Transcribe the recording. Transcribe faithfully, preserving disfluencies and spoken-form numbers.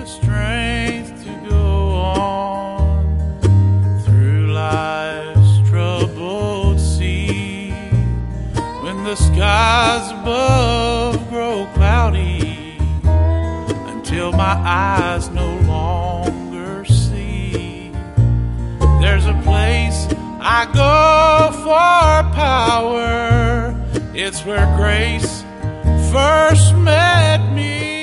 strength to go on through life's troubled sea. When the skies above grow cloudy until my eyes no longer see, there's a place I go for power. It's where grace first met me.